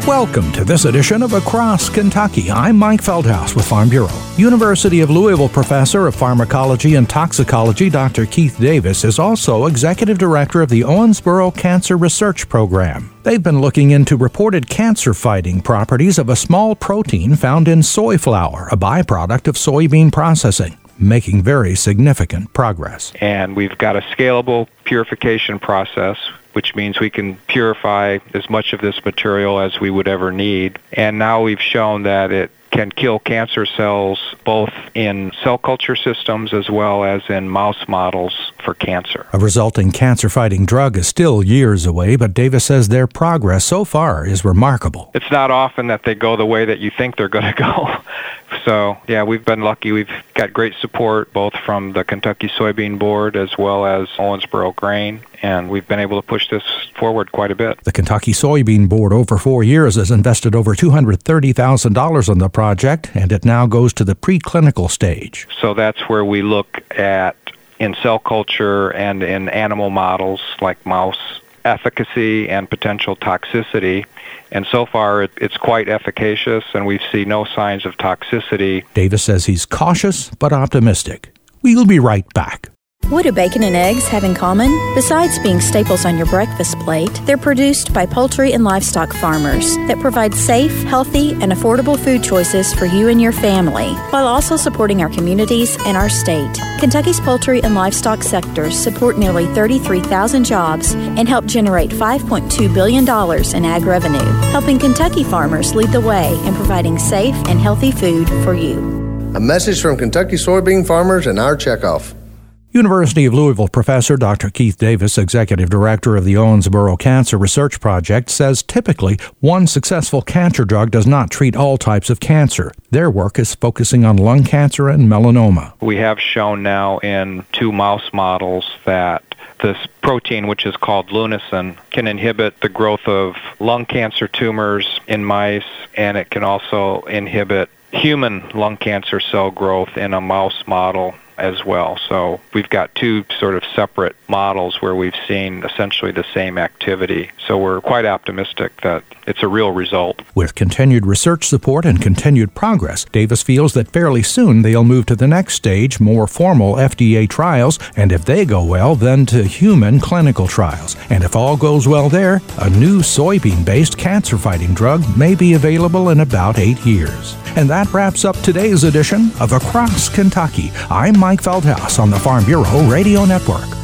Welcome to this edition of Across Kentucky. I'm Mike Feldhaus with Farm Bureau. University of Louisville professor of pharmacology and toxicology Dr. Keith Davis is also executive director of the Owensboro Cancer Research Program. They've been looking into reported cancer-fighting properties of a small protein found in soy flour, a byproduct of soybean processing, making very significant progress. And we've got a scalable purification process, which means we can purify as much of this material as we would ever need. And now we've shown that it can kill cancer cells both in cell culture systems as well as in mouse models for cancer. A resulting cancer-fighting drug is still years away, but Davis says their progress so far is remarkable. It's not often that they go the way that you think they're going to go. So, yeah, we've been lucky. We've got great support both from the Kentucky Soybean Board as well as Owensboro Grain, and we've been able to push this forward quite a bit. The Kentucky Soybean Board over 4 years has invested over $230,000 on the project, and it now goes to the preclinical stage. So that's where we look at, in cell culture and in animal models like mouse, efficacy and potential toxicity. And so far, it's quite efficacious, and we see no signs of toxicity. Davis says he's cautious but optimistic. We'll be right back. What do bacon and eggs have in common? Besides being staples on your breakfast plate, they're produced by poultry and livestock farmers that provide safe, healthy, and affordable food choices for you and your family, while also supporting our communities and our state. Kentucky's poultry and livestock sectors support nearly 33,000 jobs and help generate $5.2 billion in ag revenue, helping Kentucky farmers lead the way in providing safe and healthy food for you. A message from Kentucky soybean farmers and our checkoff. University of Louisville professor Dr. Keith Davis, executive director of the Owensboro Cancer Research Project, says typically one successful cancer drug does not treat all types of cancer. Their work is focusing on lung cancer and melanoma. We have shown now in 2 mouse models that this protein, which is called lunasin, can inhibit the growth of lung cancer tumors in mice, and it can also inhibit human lung cancer cell growth in a mouse model as well. So we've got 2 sort of separate models where we've seen essentially the same activity. So we're quite optimistic that it's a real result. With continued research support and continued progress, Davis feels that fairly soon they'll move to the next stage, more formal FDA trials, and if they go well, then to human clinical trials. And if all goes well there, a new soybean-based cancer-fighting drug may be available in about 8 years. And that wraps up today's edition of Across Kentucky. I'm Mike Feldhaus on the Farm Bureau Radio Network.